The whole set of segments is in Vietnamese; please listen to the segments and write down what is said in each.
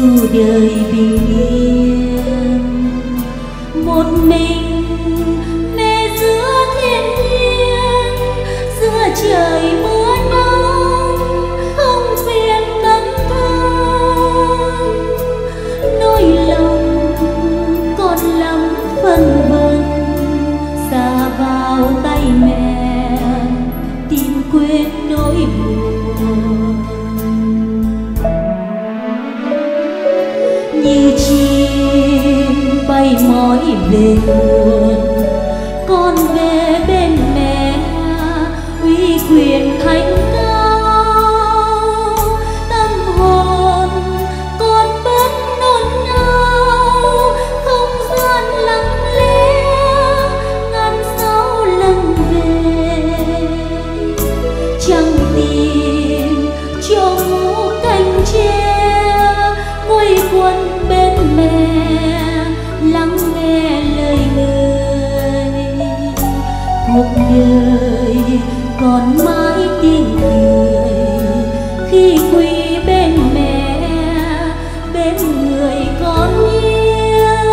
dù đời bình yên một mình mẹ giữa thiên nhiên, giữa trời mưa nắng không phiền tâm thương. Nỗi lòng còn lắm phân vân, xa vào tay mẹ tìm quên nỗi buồn. Như chim bay mỏi về nguồn, con về bên mẹ uy quyền thánh cao. Tâm hồn con bất nôn nao, không gian lặng lẽ ngàn sao lần về. Chẳng tìm cho ngũ cành tre quây quần bên mẹ lắng nghe lời người. Cuộc đời còn mãi tiếng cười khi quy bên mẹ, bên người con yêu.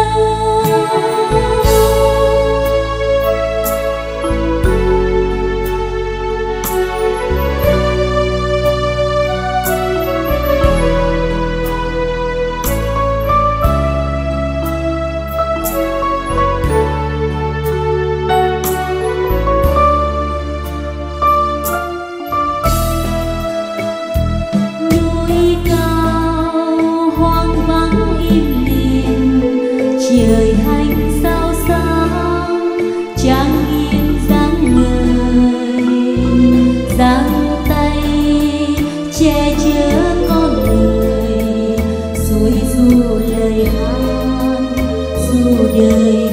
Trời hành sao sáng trang nghiêm dáng người, giang tay che chở con người, xuôi du lời hát dù đời